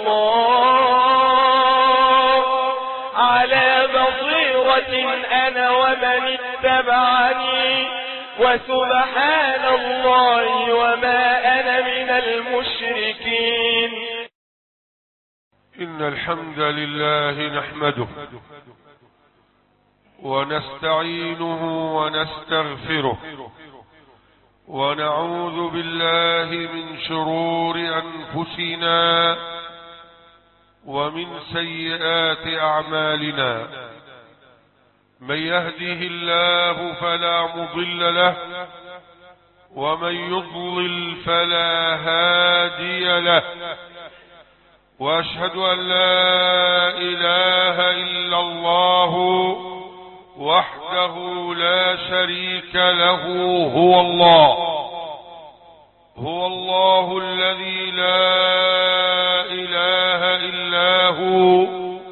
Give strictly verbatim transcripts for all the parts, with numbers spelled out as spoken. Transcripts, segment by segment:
الله على بصيرة أنا ومن اتبعني وسبحان الله وما أنا من المشركين. إن الحمد لله نحمده ونستعينه ونستغفره ونعوذ بالله من شرور أنفسنا ومن سيئات أعمالنا. من يهده الله فلا مضل له ومن يضلل فلا هادي له، وأشهد أن لا إله إلا الله وحده لا شريك له. هو الله هو الله الذي لا إله إلا هو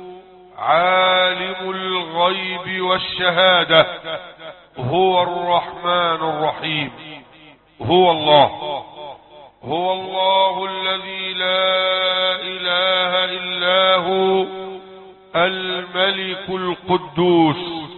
عالم الغيب والشهادة. هو الرحمن الرحيم. هو الله هو الله الذي لا إله إلا هو الملك القدوس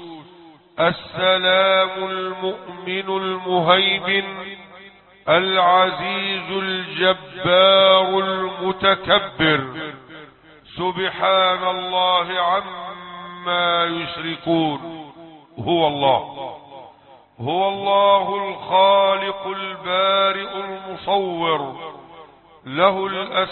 السلام المؤمن المهيمن العزيز الجبار المتكبر. سبحان الله عما يشركون. هو الله هو الله الخالق البارئ المصور، له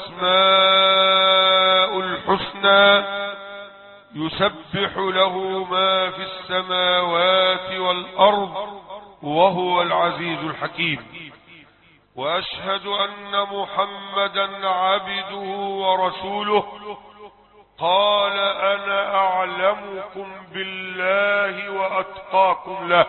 الأسماء الحسنى، يسبح له ما في السماوات والأرض، وهو العزيز الحكيم. وأشهد أن محمدا عبده ورسوله. قال أنا أعلمكم بالله وأتقاكم له،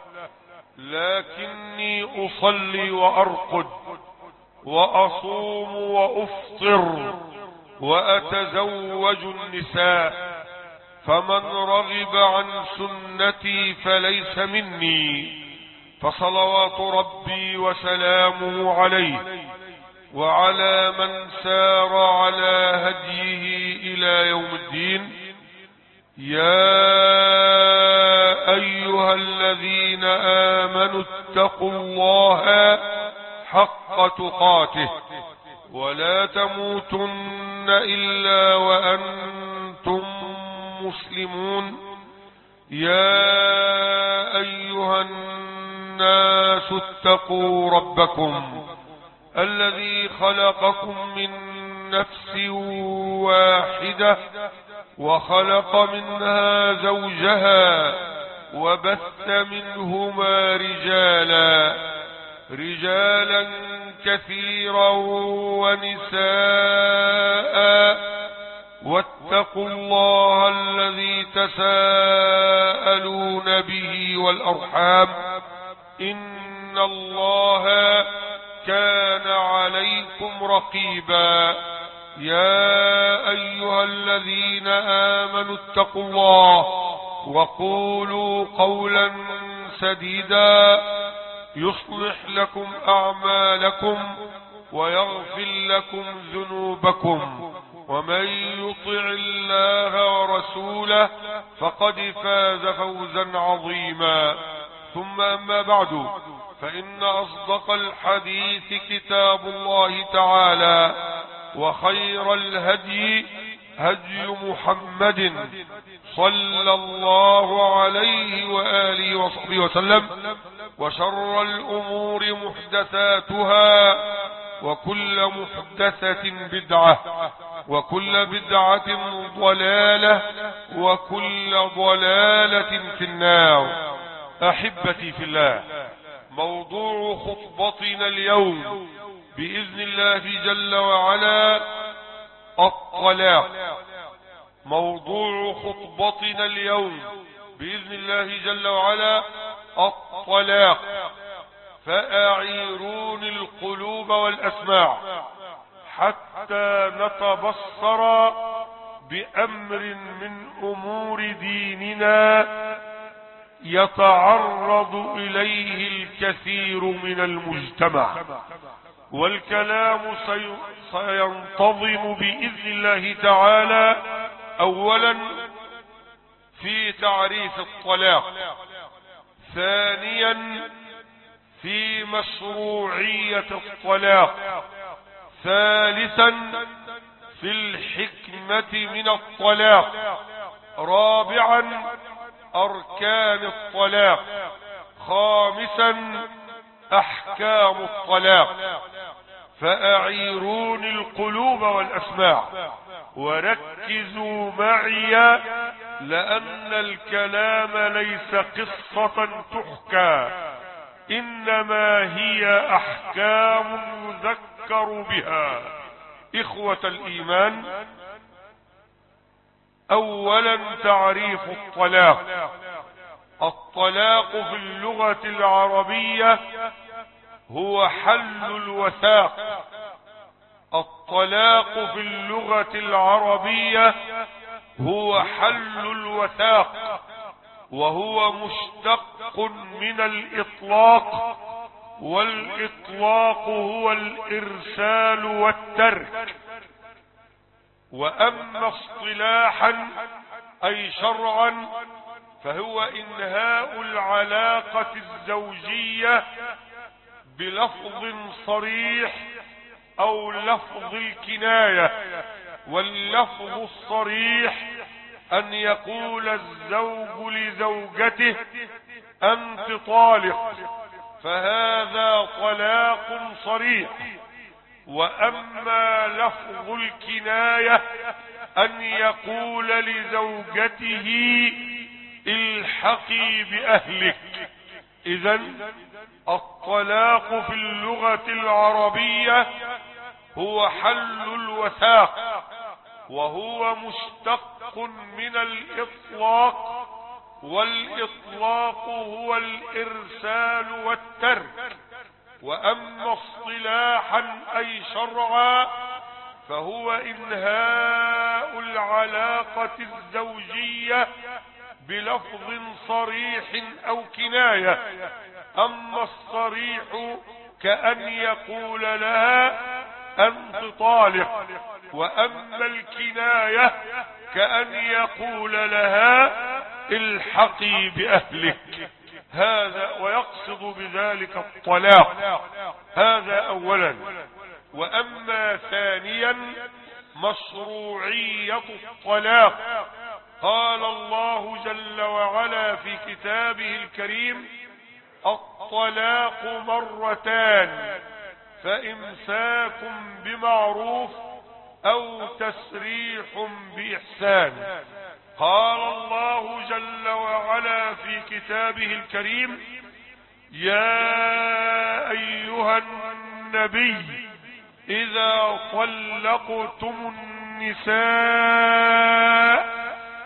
لكني أصلي وأرقد وأصوم وأفطر وأتزوج النساء، فمن رغب عن سنتي فليس مني. فصلوات ربي وسلامه عليه وعلى من سار على هديه إلى يوم الدين. يا أيها الذين آمنوا اتقوا الله حق تقاته ولا تموتن إلا وأنتم مسلمون. يا أيها الناس اتقوا ربكم الذي خلقكم من نفس واحدة وخلق منها زوجها وبث منهما رجالا رجالا كثيرا ونساء، واتقوا الله الذي تساءلون به والأرحام، إن الله كان عليكم رقيبا. يا أيها الذين آمنوا اتقوا الله وقولوا قولا سديدا يصلح لكم أعمالكم ويغفر لكم ذنوبكم، ومن يطع الله ورسوله فقد فاز فوزا عظيما. ثم أما بعد، فإن أصدق الحديث كتاب الله تعالى، وخير الهدي هدي محمد صلى الله عليه وآله وصحبه وسلم، وشر الأمور محدثاتها، وكل محدثة بدعة، وكل بدعة ضلالة، وكل ضلالة في النار. أحبتي في الله، موضوع خطبتنا اليوم بإذن الله جل وعلا الطلاق. موضوع خطبتنا اليوم بإذن الله جل وعلا الطلاق. فأعيروني القلوب والأسماع حتى نتبصر بأمر من أمور ديننا يتعرض إليه الكثير من المجتمع. والكلام سينتظم بإذن الله تعالى أولا في تعريف الطلاق، ثانيا في مشروعية الطلاق، ثالثا في الحكمة من الطلاق، رابعا أركان الطلاق، خامسا أحكام الطلاق. فأعيروني القلوب والأسماع وركزوا معي، لأن الكلام ليس قصة تحكى، إنما هي أحكام يذكر بها. إخوة الإيمان، أولا تعريف الطلاق. الطلاق في اللغة العربية هو حل الوثاق. الطلاق في اللغة العربية هو حل الوثاق، وهو مشتق من الإطلاق، والإطلاق هو الإرسال والترك. وأما اصطلاحا أي شرعا فهو إنهاء العلاقة الزوجية بلفظ صريح أو لفظ الكناية. واللفظ الصريح أن يقول الزوج لزوجته أنت طالق، فهذا طلاق صريح. وأما لفظ الكناية أن يقول لزوجته الحقي بأهلك. إذن الطلاق في اللغة العربية هو حل الوثاق، وهو مشتق من الإطلاق، والإطلاق هو الإرسال والترك. وأما اصطلاحا أي شرعا فهو إنهاء العلاقة الزوجية بلفظ صريح أو كناية. أما الصريح كأن يقول لها أنت طالق، وأما الكناية كأن يقول لها الحقي بأهلك. هذا ويقصد بذلك الطلاق. هذا أولا. وأما ثانيا مشروعية الطلاق. قال الله جل وعلا في كتابه الكريم: الطلاق مرتان فإمساك بمعروف أو تسريح بإحسان. قال الله جل وعلا في كتابه الكريم: يا أيها النبي إذا طلقتم النساء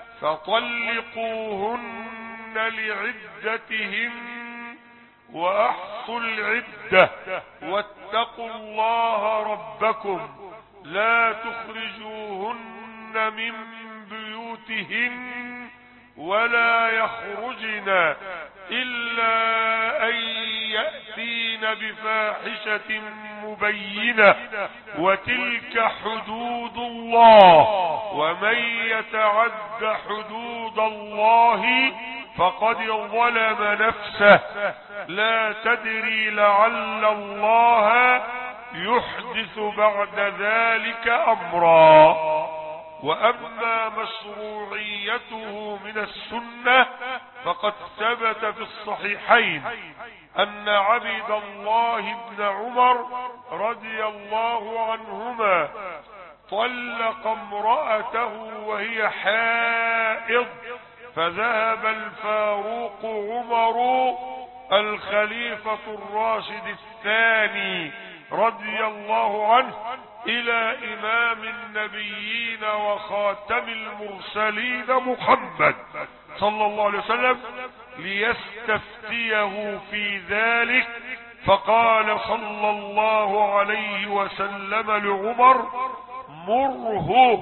فطلقوهن لعدتهن وأحصوا العدة واتقوا الله ربكم لا تخرجوهن من بيوتهن ولا يخرجن إلا أن يأتين بفاحشة مبينة وتلك حدود الله ومن يتعد حدود الله فقد ظلم نفسه لا تدري لعل الله يحدث بعد ذلك أمرا. وأما مشروعيته من السنة فقد ثبت في الصحيحين أن عبد الله بن عمر رضي الله عنهما طلق امرأته وهي حائض، فذهب الفاروق عمر الخليفة الراشد الثاني رضي الله عنه إلى إمام النبيين وخاتم المرسلين محمد صلى الله عليه وسلم ليستفتيه في ذلك، فقال صلى الله عليه وسلم لعمر: مره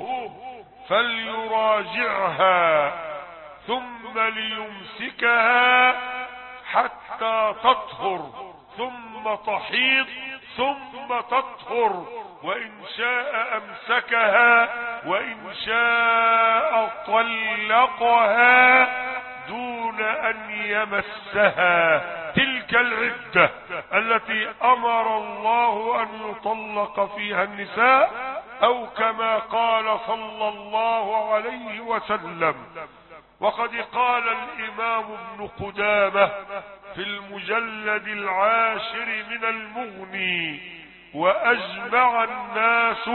فليراجعها ثم ليمسكها حتى تطهر ثم تحيض ثم تطهر، وإن شاء أمسكها وإن شاء طلقها دون أن يمسها. تلك العدة التي أمر الله أن يطلق فيها النساء، أو كما قال صلى الله عليه وسلم. وقد قال الإمام ابن قدامة في المجلد العاشر من المغني: وأجمع الناس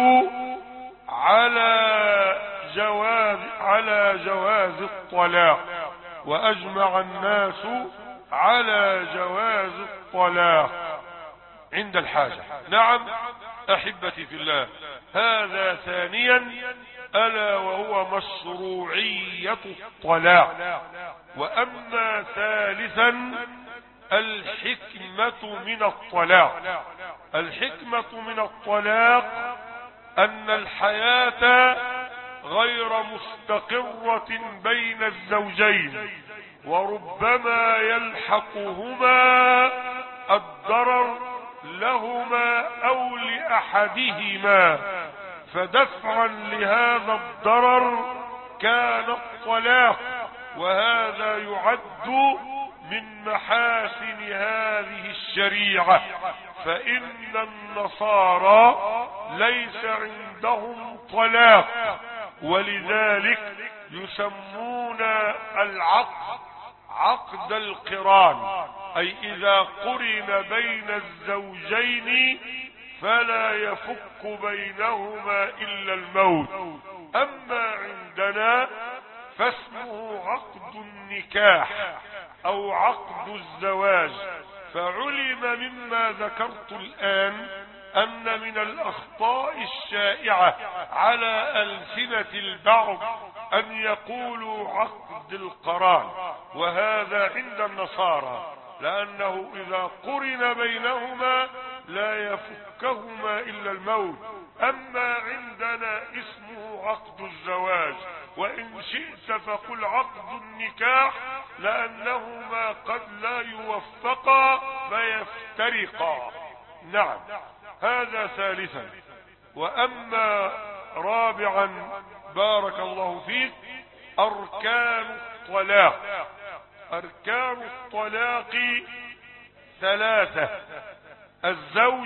على جواز على جواز الطلاق وأجمع الناس على جواز الطلاق عند الحاجة. نعم أحبتي في الله، هذا ثانيا، ألا وهو مشروعية الطلاق. وأما ثالثا الحكمة من الطلاق. الحكمة من الطلاق أن الحياة غير مستقرة بين الزوجين، وربما يلحقهما الضرر لهما أو لأحدهما، فدفعا لهذا الضرر كان الطلاق. وهذا يعد من محاسن هذه الشريعة، فإن النصارى ليس عندهم طلاق، ولذلك يسمون العقد عقد القران، أي إذا قرن بين الزوجين فلا يفك بينهما إلا الموت. أما عندنا فاسمه عقد النكاح أو عقد الزواج. فعلم مما ذكرت الآن أن من الأخطاء الشائعة على ألسنة البعض أن يقولوا عقد القران، وهذا عند النصارى، لأنه إذا قرن بينهما لا يفكهما إلا الموت. أما عندنا اسمه عقد الزواج، وإن شئت فقل عقد النكاح، لأنهما قد لا يوفقا فيفترقا. نعم، هذا ثالثا. وأما رابعا بارك الله فيك، أركان الطلاق. أركان الطلاق ثلاثة: الزوج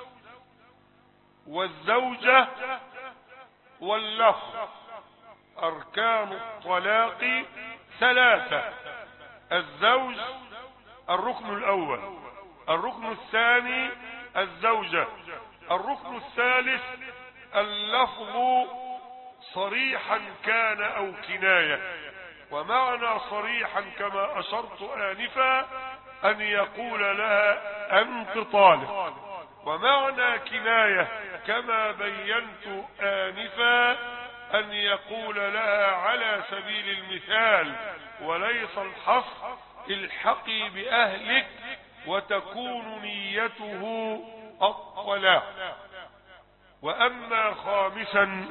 والزوجة واللفظ. أركان الطلاق ثلاثة: الزوج الركن الأول، الركن الثاني الزوجة، الركن الثالث اللفظ صريحا كان أو كناية. ومعنى صريحا كما أشرت آنفا أن يقول لها أنت طالق، ومعنى كناية كما بينت آنفا أن يقول لها على سبيل المثال وليس الحصر: الحقي بأهلك، وتكون نيته الطلاق. وأما خامسا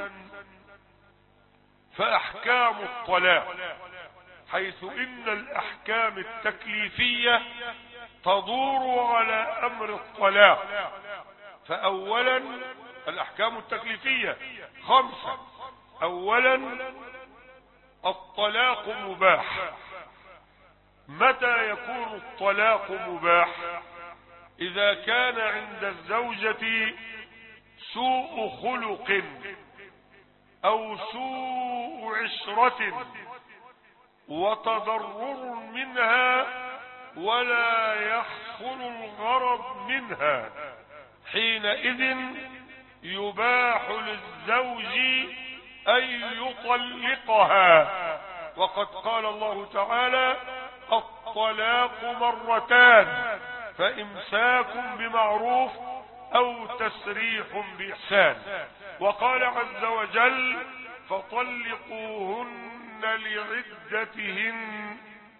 فأحكام الطلاق، حيث إن الأحكام التكليفية تدور على أمر الطلاق. فأولا الأحكام التكليفية خمسة: أولا الطلاق مباح. متى يكون الطلاق مباح؟ إذا كان عند الزوجة سوء خلق أو سوء عشرة وتضرر منها ولا يحصل الغرض منها، حينئذ يباح للزوج أن يطلقها. وقد قال الله تعالى: الطلاق مرتان، فإمساك بمعروف أو تسريح بإحسان. وقال عز وجل: فطلقوهن لعدتهن.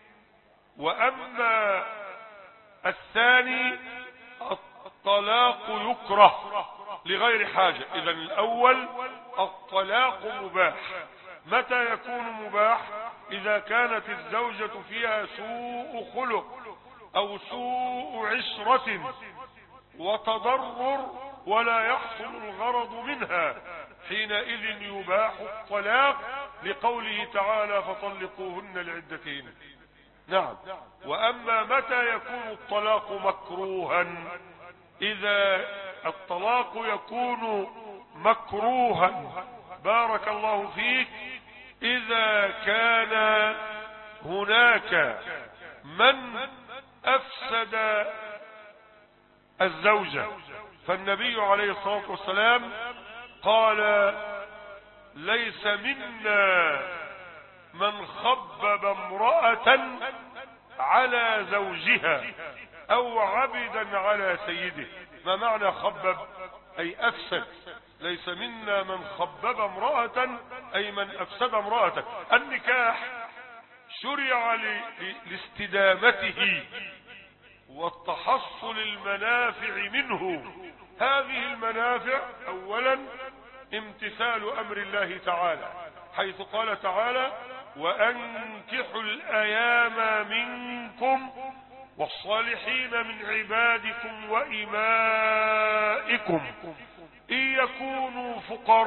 وأما الثاني الطلاق يكره لغير حاجة. إذن الأول الطلاق مباح. متى يكون مباح؟ إذا كانت الزوجة فيها سوء خلق أو سوء عشرة وتضرر ولا يحصل الغرض منها، حينئذ يباح الطلاق لقوله تعالى فطلقوهن لعدتهن. نعم. وأما متى يكون الطلاق مكروها؟ إذا الطلاق يكون مكروها بارك الله فيك إذا كان هناك من أفسد الزوجة، فالنبي عليه الصلاة والسلام قال ليس منا من خبب امرأة على زوجها أو عبدا على سيده. ما معنى خبب؟ أي أفسد. ليس منا من خبب امرأة أي من أفسد امرأة. النكاح شرع لاستدامته والتحصل المنافع منه. هذه المنافع أولا امتثال أمر الله تعالى، حيث قال تعالى وأنكحوا الأيام منكم والصالحين من عبادكم وإمائكم إن يكونوا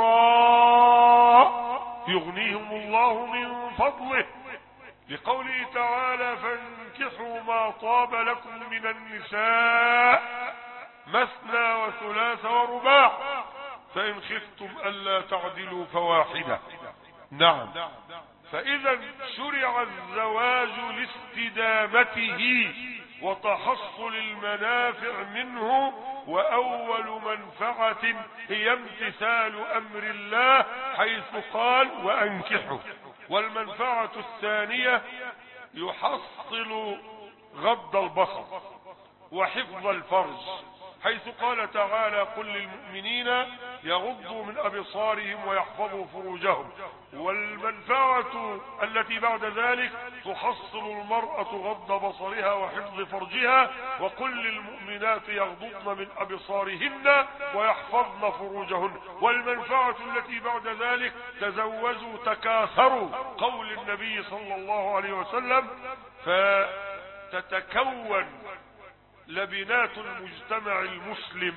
فقراء يغنيهم الله من فضله، لقوله تعالى فانكحوا ما طاب لكم من النساء مثنى وثلاث ورباع فإن خفتم ألا تعدلوا فواحدة. نعم. فإذا شرع الزواج لاستدامته وتحصل المنافع منه، وأول منفعة هي امتثال أمر الله حيث قال وأنكحوا. والمنفعة الثانية يحصل غض البصر وحفظ الفرج، حيث قال تعالى قل للمؤمنين يغضوا من أبصارهم ويحفظوا فروجهم. والمنفعة التي بعد ذلك تحصل المرأة غض بصرها وحفظ فرجها، وقل للمؤمنات يغضضن من أبصارهن ويحفظن فروجهن. والمنفعة التي بعد ذلك تزوجوا تكاثروا، قول النبي صلى الله عليه وسلم فتتكون لبنات المجتمع المسلم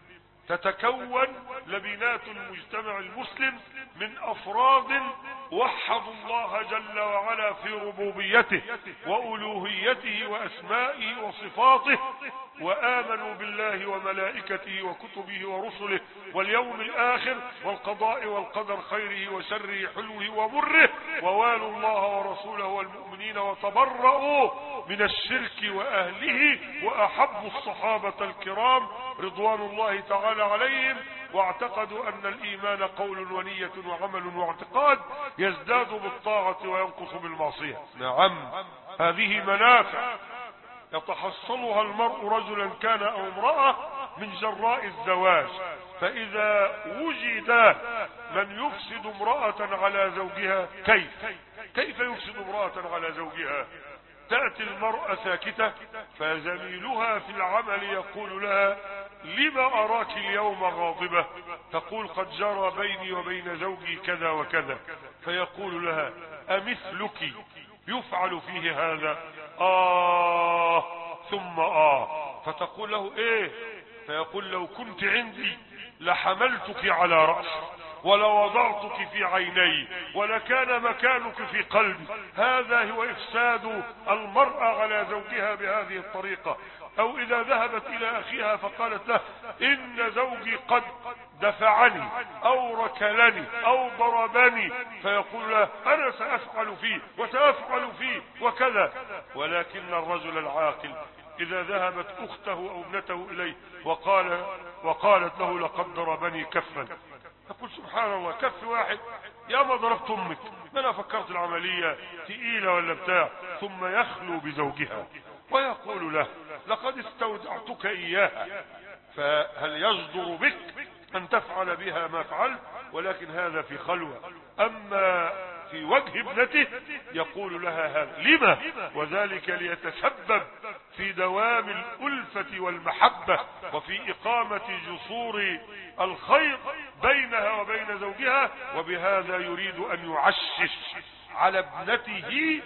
تتكون لبنات المجتمع المسلم من أفراد وحدوا الله جل وعلا في ربوبيته وألوهيته وأسمائه وصفاته، وآمنوا بالله وملائكته وكتبه ورسله واليوم الآخر والقضاء والقدر خيره وشره حلوه ومره، ووالوا الله ورسوله والمؤمنين وتبرؤوا من الشرك وأهله، وأحبوا الصحابة الكرام رضوان الله تعالى عليهم، واعتقدوا أن الإيمان قول ونية وعمل واعتقاد يزداد بالطاعة وينقص بالمعصية. نعم. هذه منافع يتحصلها المرء رجلا كان أو امرأة من جراء الزواج. فإذا وجد من يفسد امرأة على زوجها، كيف كيف يفسد امرأة على زوجها؟ تأتي المرأة ساكتة فزميلها في العمل يقول لها لما أراك اليوم غاضبة؟ تقول قد جرى بيني وبين زوجي كذا وكذا، فيقول لها أمثلك يفعل فيه هذا؟ آه ثم آه. فتقول له إيه؟ فيقول لو كنت عندي لحملتك على رأسي ولوضعتك في عيني ولكان مكانك في قلبي. هذا هو إفساد المرأة على زوجها بهذه الطريقة. أو إذا ذهبت إلى أخيها فقالت له إن زوجي قد دفعني أو ركلني أو ضربني، فيقول له أنا سأفعل فيه وسأفعل فيه وكذا. ولكن الرجل العاقل إذا ذهبت أخته أو ابنته إليه وقال وقالت له لقد ضربني كفا، يقول سبحان الله كف واحد؟ يا ما ضربت أمك، ما أنا فكرت العملية تقيلة ولا بتاع. ثم يخلو بزوجها ويقول له لقد استودعتك إياها، فهل يصدر بك أن تفعل بها ما فعلت؟ ولكن هذا في خلوة. أما في وجه ابنته يقول لها هذا لما؟ وذلك ليتسبب في دوام الألفة والمحبة وفي إقامة جسور الخير بينها وبين زوجها، وبهذا يريد أن يعشش على ابنته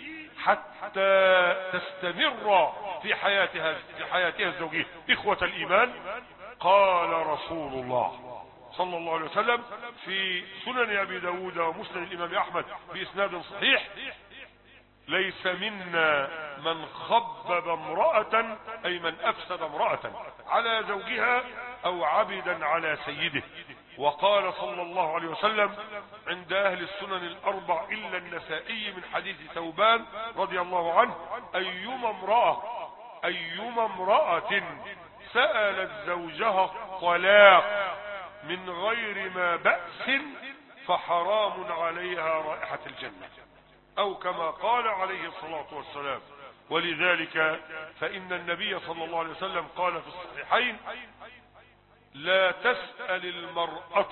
حتى تستمر في حياتها في حياتها الزوجية. إخوة الإيمان، قال رسول الله صلى الله عليه وسلم في سنن أبي داود ومسند الإمام أحمد بإسناد صحيح: ليس منا من خبب امرأة، أي من أفسد امرأة على زوجها أو عبدا على سيده. وقال صلى الله عليه وسلم عند أهل السنن الأربع إلا النسائي من حديث ثوبان رضي الله عنه: أيما امرأة أيما امرأة سألت زوجها الطلاق من غير ما بأس فحرام عليها رائحة الجنة، أو كما قال عليه الصلاة والسلام. ولذلك فإن النبي صلى الله عليه وسلم قال في الصحيحين: لا تسأل المرأة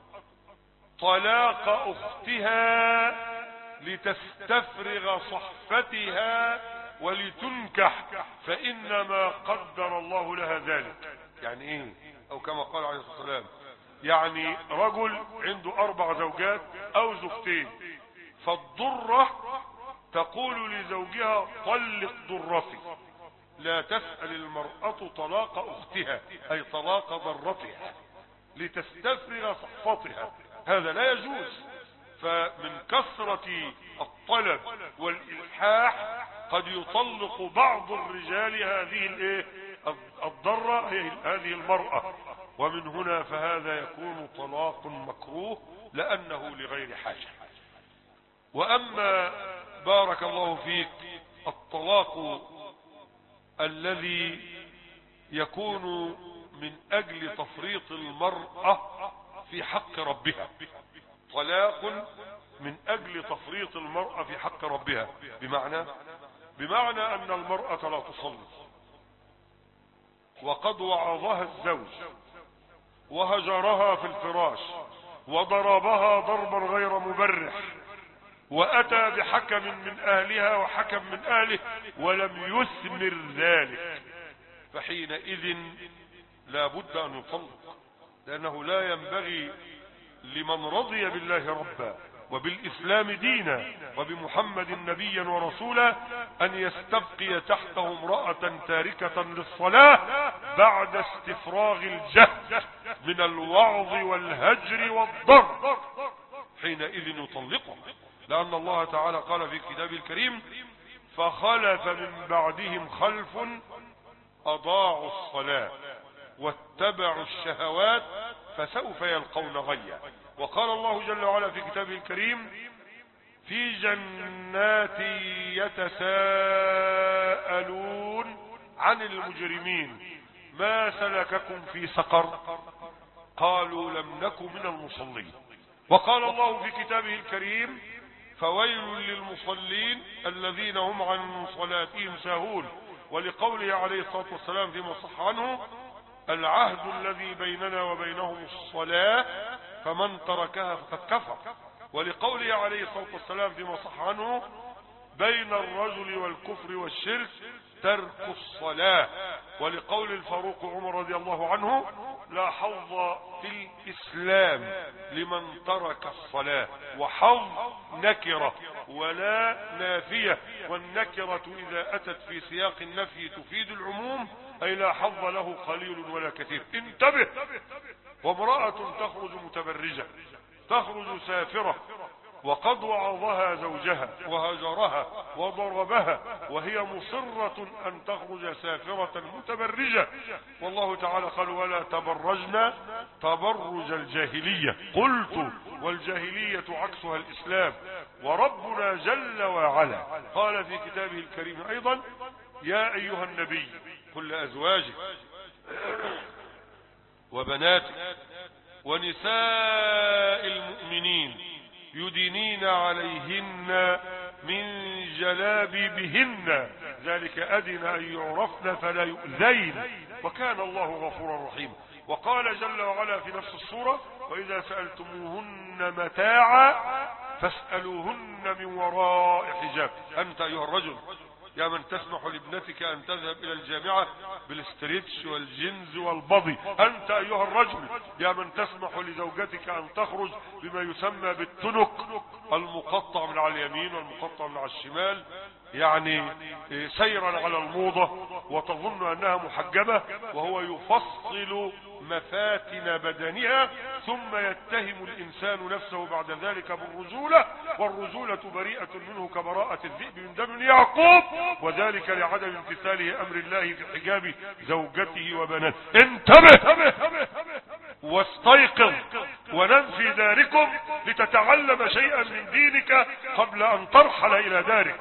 طلاق أختها لتستفرغ صحفتها ولتنكح، فإنما قدر الله لها ذلك. يعني ايه؟ او كما قال عليه الصلاة والسلام، يعني رجل عنده اربع زوجات او زوجتين، فالضرة تقول لزوجها: طلق ضرتي. لا تسأل المرأة طلاق اختها، اي طلاق ضرتها لتستفرغ صحفتها، هذا لا يجوز. فمن كثرة الطلب والإلحاح قد يطلق بعض الرجال هذه الايه الضرة، هذه المرأة، ومن هنا فهذا يكون طلاق مكروه لأنه لغير حاجة. وأما بارك الله فيك الطلاق الذي يكون من أجل تفريط المرأة في حق ربها، طلاق من أجل تفريط المرأة في حق ربها، بمعنى بمعنى أن المرأة لا تصلي وقد وعظها الزوج وهجرها في الفراش وضربها ضربا غير مبرح وأتى بحكم من أهلها وحكم من أهله ولم يثمر ذلك، فحينئذ لا بد أن يطلق، لأنه لا ينبغي لمن رضي بالله ربا وبالإسلام دينا وبمحمد نبيا ورسولا أن يستبقي تحته امرأة تاركة للصلاة بعد استفراغ الجهد من الوعظ والهجر والضرب، حينئذ يطلقه. لأن الله تعالى قال في كتابه الكريم: فخلف من بعدهم خلف أضاعوا الصلاة واتبعوا الشهوات فسوف يلقون غيا. وقال الله جل وعلا في كتابه الكريم: في جنات يتساءلون عن المجرمين ما سلككم في سقر قالوا لم نك من المصلين. وقال الله في كتابه الكريم: فويل للمصلين الذين هم عن صلاتهم ساهون. ولقوله عليه الصلاة والسلام فيما صح عنه: العهد الذي بيننا وبينهم الصلاة فمن تركها فقد كفر. ولقوله عليه الصلاة والسلام فيما صح عنه: بين الرجل والكفر والشرك ترك الصلاة. ولقول الفاروق عمر رضي الله عنه: لا حظ في الإسلام لمن ترك الصلاة. وحظ نكرة ولا نافية، والنكرة إذا أتت في سياق النفي تفيد العموم، أي لا حظ له قليل ولا كثير. انتبه، وامرأة تخرج متبرجة تخرج سافرة وقد وعظها زوجها وهجرها وضربها وهي مصرة أن تخرج سافرة متبرجة، والله تعالى قال: ولا تبرجنا تبرج الجاهلية. قلت: والجاهلية عكسها الإسلام. وربنا جل وعلا قال في كتابه الكريم أيضا: يا أيها النبي قل لأزواجك وبناتك ونساء المؤمنين يدنين عليهن من جلابيبهن ذلك أدنى أن يعرفن فلا يؤذين وكان الله غفورا رحيما. وقال جل وعلا في نفس السورة: وإذا سألتموهن متاعا فاسألوهن من وراء حجاب. أنت أيها الرجل يا من تسمح لابنتك أن تذهب إلى الجامعة بالاستريتش والجنز والبضي، أنت أيها الرجل يا من تسمح لزوجتك أن تخرج بما يسمى بالتنك المقطع من على اليمين والمقطع من على الشمال، يعني سيرا على الموضة وتظن انها محجبة، وهو يفصل مفاتن بدنها، ثم يتهم الانسان نفسه بعد ذلك بالرجولة، والرجولة بريئة منه كبراءة الذئب من دم يعقوب، وذلك لعدم امتثاله امر الله في حجاب زوجته وبناته. انتبه واستيقظ ونم في داركم لتتعلم شيئا من دينك قبل ان ترحل الى دارك.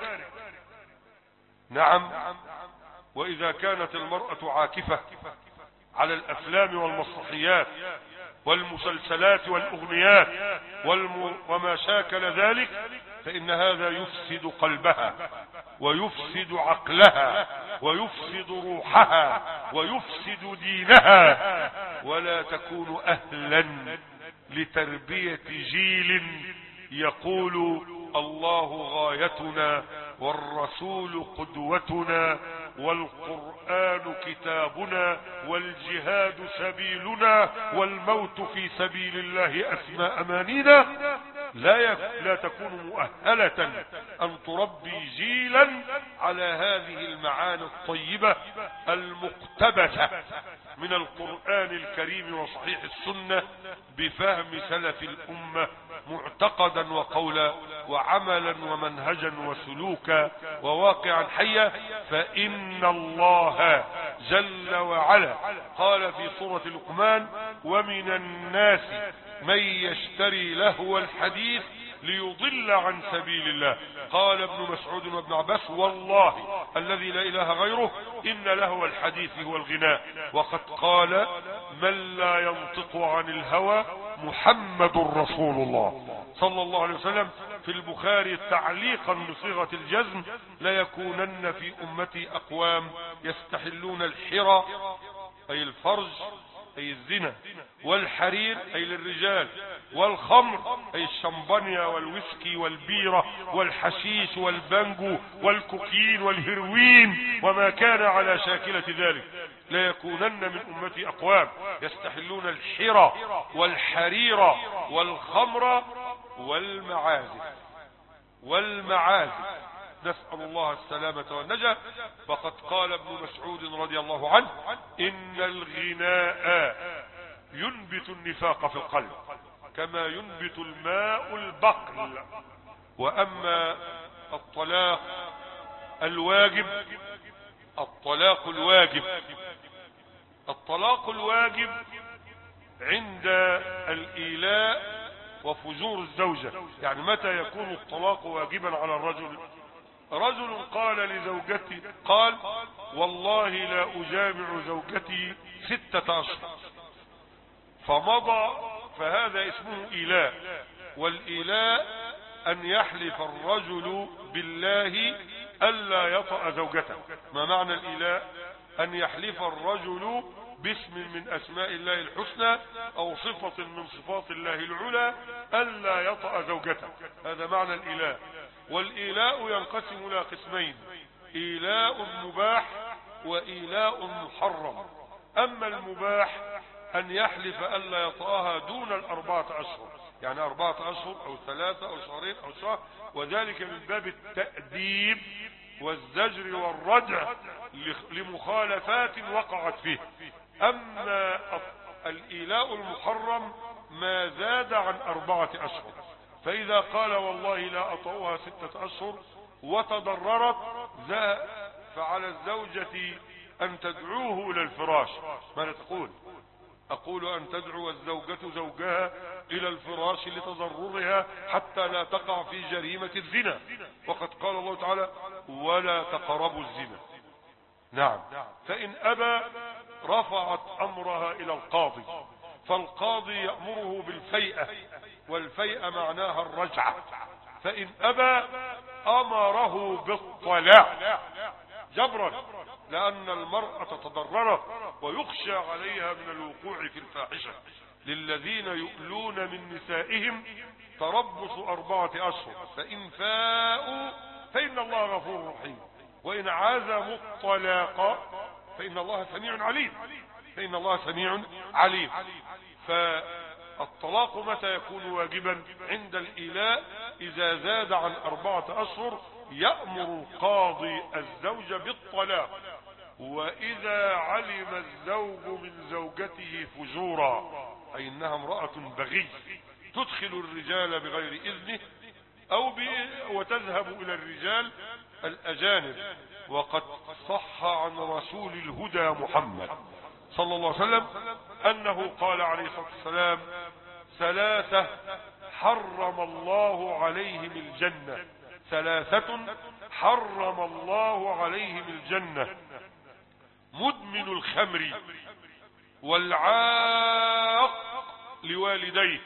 نعم، واذا كانت المرأة عاكفة على الافلام والمسرحيات والمسلسلات والاغنيات والم... وما شاكل ذلك، فان هذا يفسد قلبها ويفسد عقلها ويفسد روحها ويفسد دينها، ولا تكون اهلا لتربية جيل يقول الله غايتنا والرسول قدوتنا والقرآن كتابنا والجهاد سبيلنا والموت في سبيل الله أسمى أمانينا. لا, يك... لا تكون مؤهلة أن تربي جيلا على هذه المعاني الطيبة المقتبسة من القرآن الكريم وصحيح السنة بفهم سلف الأمة معتقدا وقولا وعملا ومنهجا وسلوكا وواقعا حيا. فإن الله جل وعلا قال في سورة لقمان: ومن الناس من يشتري لهو الحديث ليضل عن سبيل الله. قال ابن مسعود وابن عباس: والله الذي لا اله غيره ان لهو الحديث هو الغناء. وقد قال: من لا ينطق عن الهوى محمد رسول الله صلى الله عليه وسلم في البخاري تعليقا بصيغة الجزم: لا يكونن في امتي اقوام يستحلون الحرى اي الفرج اي الزنا، والحرير اي للرجال، والخمر اي الشمبانيا والويسكي والبيرة والحشيش والبانجو والكوكين والهيروين وما كان على شاكلة ذلك. لا يكونن من امتي اقوام يستحلون الحرى والحرير والخمر والمعازف والمعازف نسأل الله السلامة والنجاة. فقد قال ابن مسعود رضي الله عنه: إن الغناء ينبت النفاق في القلب كما ينبت الماء البقل. وأما الطلاق الواجب الطلاق الواجب الطلاق الواجب عند الإيلاء وفجور الزوجة. يعني متى يكون الطلاق واجبا على الرجل؟ رجل قال لزوجتي قال: والله لا أجامع زوجتي ستة أشهر، فمضى، فهذا اسمه إيلاء. والإيلاء أن يحلف الرجل بالله ألا يطأ زوجته. ما معنى الإيلاء؟ أن يحلف الرجل باسم من أسماء الله الحسنى أو صفة من صفات الله العلى ألا يطأ زوجته. هذا معنى الإيلاء. والإيلاء ينقسم إلى قسمين: إيلاء مباح وإيلاء محرم. أما المباح أن يحلف ألا يطأها دون الأربعة أشهر، يعني أربعة أشهر أو ثلاثة أو شهرين أو شهر، وذلك من باب التأديب والزجر والردع لمخالفات وقعت فيه. أما الإيلاء المحرم ما زاد عن أربعة أشهر، فإذا قال والله لا أطأها ستة أشهر وتضررت فعلى الزوجة أن تدعوه إلى الفراش. ماذا تقول؟ أقول أن تدعو الزوجة زوجها إلى الفراش لتضررها حتى لا تقع في جريمة الزنا. وقد قال الله تعالى: ولا تقربوا الزنا. نعم. فإن أبى رفعت أمرها إلى القاضي، فالقاضي يأمره بالفيئة، والفيئة معناها الرجعة. فإن أبى أمره بالطلاق جبرا، لأن المرأة تضررت ويخشى عليها من الوقوع في الفاحشة. للذين يؤلون من نسائهم تربص أربعة أشهر، فإن فاءوا فإن الله غفور رحيم، وإن عزموا الطلاق فإن الله سميع عليم فإن الله سميع عليم. فالطلاق متى يكون واجبا؟ عند الإيلاء إذا زاد عن أربعة أشهر يأمر القاضي الزوج بالطلاق وإذا علم الزوج من زوجته فجورا أي إنها امرأة بغي تدخل الرجال بغير إذنه أو وتذهب إلى الرجال الأجانب. وقد صح عن رسول الهدى محمد صلى الله عليه وسلم أنه قال عليه الصلاة والسلام: ثلاثة حرم الله عليهم الجنة، ثلاثة حرم الله عليهم الجنة: مدمن الخمر، والعاق لوالديه،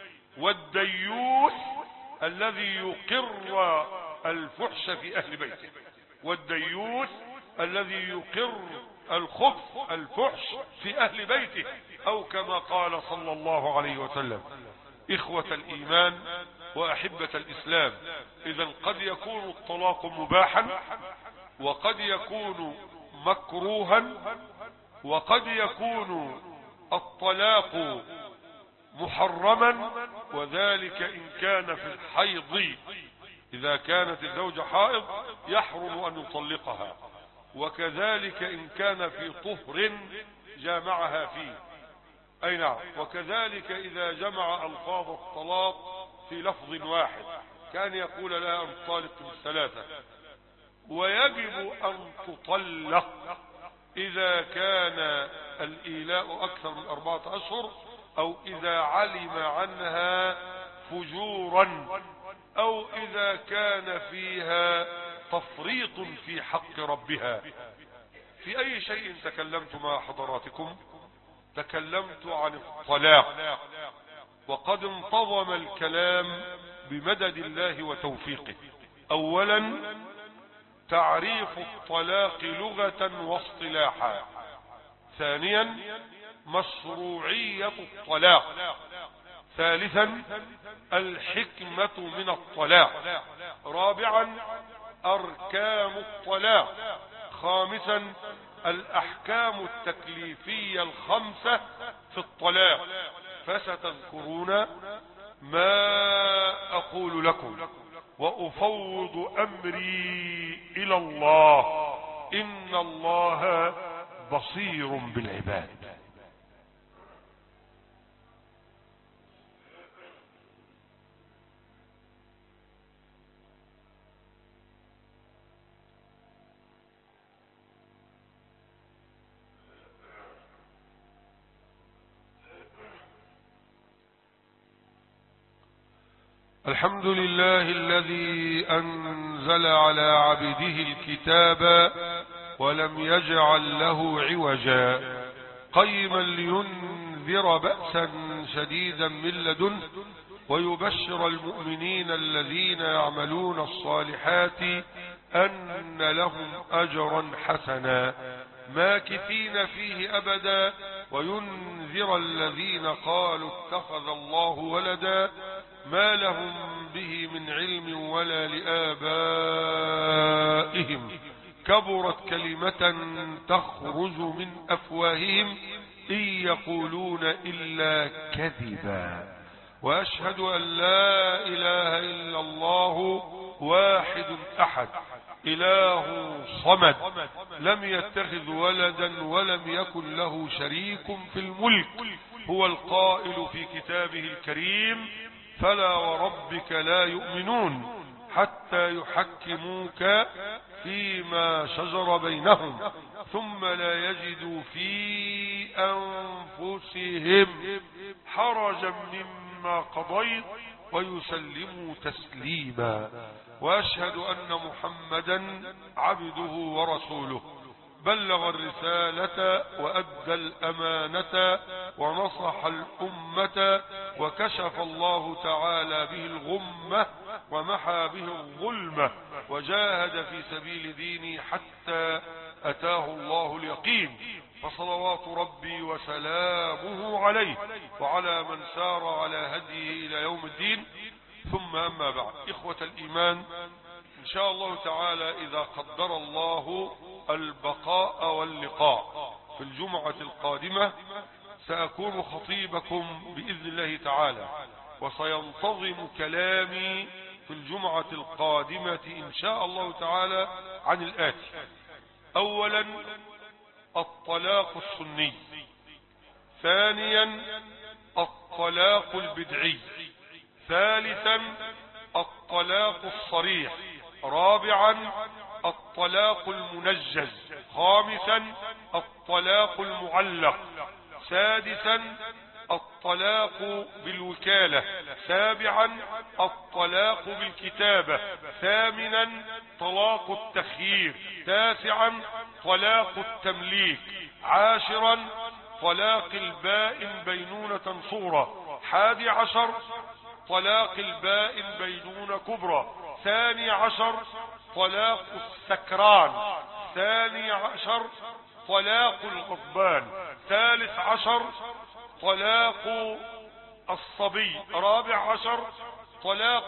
والديوث الذي يقر الفحش في أهل بيته، والديوث الذي يقر الخبث الفحش في أهل بيته، أو كما قال صلى الله عليه وسلم. إخوة الإيمان وأحبة الإسلام، إذن قد يكون الطلاق مباحا، وقد يكون مكروها، وقد يكون الطلاق محرما، وذلك إن كان في الحيض. إذا كانت الزوجة حائض يحرم أن يطلقها، وكذلك إن كان في طهر جامعها فيه، أي نعم. وكذلك إذا جمع ألفاظ الطلاق في لفظ واحد كان يقول لها أن تطلق بالثلاثة. ويجب أن تطلق إذا كان الإيلاء أكثر من أربعة أشهر، أو إذا علم عنها فجورا، أو إذا كان فيها تفريط في حق ربها. في أي شيء تكلمت مع حضراتكم؟ تكلمت عن الطلاق، وقد انتظم الكلام بمدد الله وتوفيقه. أولا تعريف الطلاق لغة واصطلاحا. ثانيا مشروعية الطلاق. ثالثا الحكمة من الطلاق. رابعا أركان الطلاق. خامسا الأحكام التكليفية الخمسة في الطلاق. فستذكرون ما أقول لكم، وأفوض أمري إلى الله، إن الله بصير بالعباد. الحمد لله الذي أنزل على عبده الكتاب ولم يجعل له عوجا، قيما لينذر بأسا شديدا من لدنه ويبشر المؤمنين الذين يعملون الصالحات أن لهم أجرا حسنا ماكثين فيه أبدا، وينذر الذين قالوا اتخذ الله ولدا ما لهم به من علم ولا لآبائهم، كبرت كلمة تخرج من أفواههم إن يقولون إلا كذبا، وأشهد أن لا إله إلا الله واحد أحد إله صمد لم يتخذ ولدا ولم يكن له شريك في الملك، هو القائل في كتابه الكريم: فلا وربك لا يؤمنون حتى يحكموك فيما شجر بينهم ثم لا يجدوا في أنفسهم حرجا مما قضيت ويسلموا تسليما. وأشهد أن محمدا عبده ورسوله بلغ الرسالة وأدى الأمانة ونصح الأمة، وكشف الله تعالى به الغمة ومحى به الظلمة، وجاهد في سبيل دينه حتى أتاه الله اليقين. فصلوات ربي وسلامه عليه وعلى من سار على هديه إلى يوم الدين. ثم أما بعد، إخوة الإيمان، إن شاء الله تعالى إذا قدر الله البقاء واللقاء في الجمعة القادمة سأكون خطيبكم بإذن الله تعالى، وسينتظم كلامي في الجمعة القادمة إن شاء الله تعالى عن الآتي: أولا الطلاق السني، ثانيا الطلاق البدعي، ثالثا الطلاق الصريح، رابعا الطلاق المنجز، خامسا الطلاق المعلق، سادسا الطلاق بالوكالة، سابعا الطلاق بالكتابة، ثامنا طلاق التخيير، تاسعا طلاق التمليك، عاشرا طلاق البائن بينونة صغرى، حادي عشر طلاق البائن بينونة كبرى، ثاني عشر طلاق السكران، ثاني عشر طلاق الغضبان، ثالث عشر طلاق الصبي، رابع عشر طلاق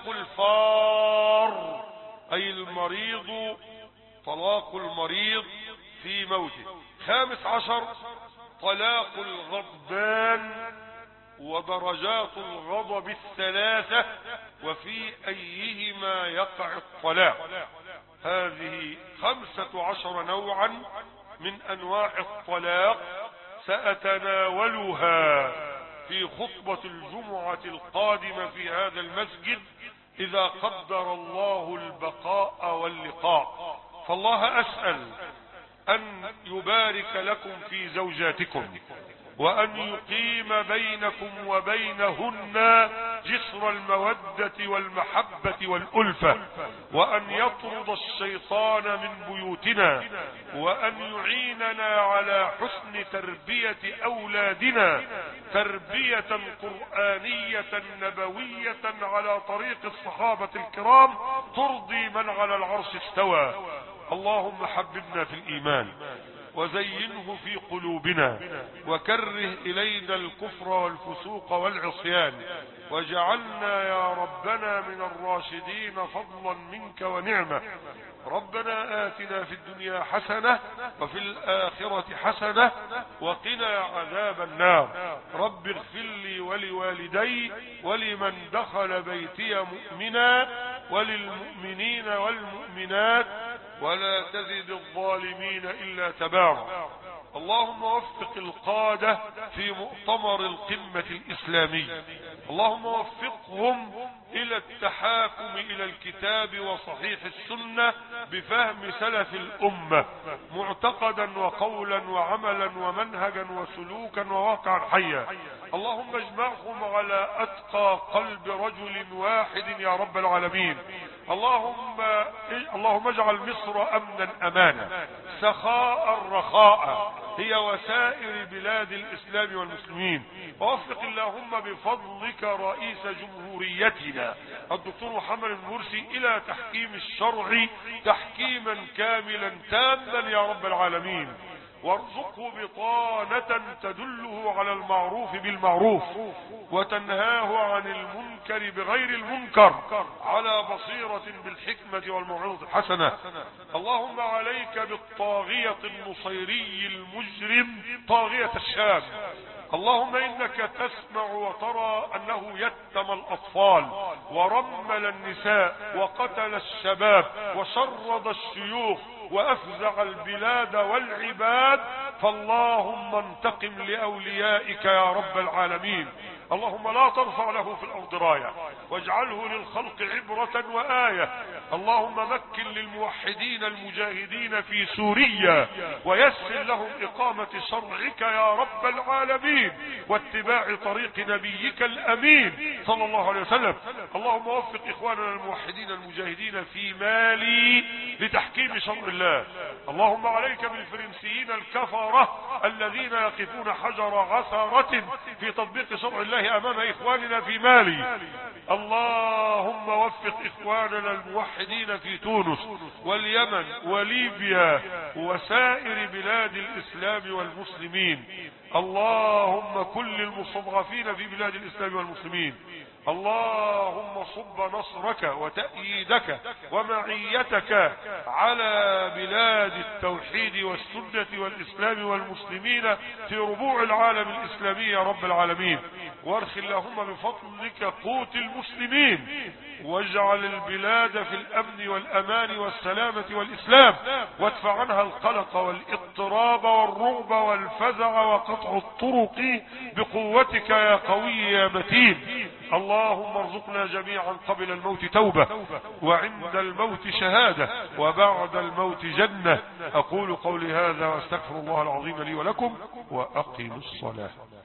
الفار أي المريض، طلاق المريض في موته، خامس عشر طلاق الغضبان ودرجات الغضب الثلاثة وفي أيهما يقع الطلاق. هذه خمسة عشر نوعا من أنواع الطلاق سأتناولها في خطبة الجمعة القادمة في هذا المسجد إذا قدر الله البقاء واللقاء. فالله أسأل أن يبارك لكم في زوجاتكم، وأن يقيم بينكم وبينهن جسر المودة والمحبة والألفة، وأن يطرد الشيطان من بيوتنا، وأن يعيننا على حسن تربية أولادنا تربية قرآنية نبوية على طريق الصحابة الكرام ترضي من على العرش استوى. اللهم حببنا في الإيمان وزينه في قلوبنا، وكره إلينا الكفر والفسوق والعصيان، وجعلنا يا ربنا من الراشدين فضلا منك ونعمة. ربنا آتنا في الدنيا حسنة وفي الآخرة حسنة وقنا عذاب النار. رب اغفر لي ولوالدي ولمن دخل بيتي مؤمنا وللمؤمنين والمؤمنات ولا تزد الظالمين إلا تبارا. اللهم وفق القادة في مؤتمر القمة الإسلامي، اللهم وفقهم إلى التحاكم إلى الكتاب وصحيح السنة بفهم سلف الأمة معتقدا وقولا وعملا ومنهجا وسلوكا وواقعا حيا. اللهم اجمعهم على أتقى قلب رجل واحد يا رب العالمين. اللهم اللهم اجعل مصر أمنا أمانا سخاء رخاء هي وسائر بلاد الإسلام والمسلمين. ووفق اللهم بفضلك رئيس جمهوريتنا الدكتور محمد بن مرسي إلى تحكيم الشرع تحكيما كاملا تاما يا رب العالمين، وارزقه بطانة تدله على المعروف بالمعروف وتنهاه عن المنكر بغير المنكر على بصيرة بالحكمة والموعظة الحسنة. اللهم عليك بالطاغية النصيري المجرم طاغية الشام. اللهم إنك تسمع وترى أنه يتم الأطفال ورمل النساء وقتل الشباب وشرد الشيوخ وأفزع البلاد والعباد، فاللهم انتقم لأوليائك يا رب العالمين. اللهم لا ترفع له في الأرض راية واجعله للخلق عبرة وآية. اللهم مكن للموحدين المجاهدين في سوريا ويسر لهم إقامة شرعك يا رب العالمين واتباع طريق نبيك الأمين صلى الله عليه وسلم. اللهم وفق إخواننا الموحدين المجاهدين في مالي لتحكيم شرع الله. اللهم عليك بالفرنسيين الكفرة الذين يقفون حجر عثرة في تطبيق شرع الله أمام إخواننا في مالي. اللهم وفق إخواننا الموحدين في تونس واليمن وليبيا وسائر بلاد الإسلام والمسلمين. اللهم كل المستضعفين في بلاد الإسلام والمسلمين، اللهم صب نصرك وتأييدك ومعيتك على بلاد التوحيد والسنة والإسلام والمسلمين في ربوع العالم الإسلامي يا رب العالمين، وارخ اللهم بفضلك قوت المسلمين، واجعل البلاد في الأمن والأمان والسلامة والإسلام، وادفع عنها القلق والاضطراب والرعب والفزع وقطع الطرق بقوتك يا قوي يا متين. اللهم ارزقنا جميعا قبل الموت توبة، وعند الموت شهادة، وبعد الموت جنة. أقول قولي هذا واستغفر الله العظيم لي ولكم، وأقم الصلاة.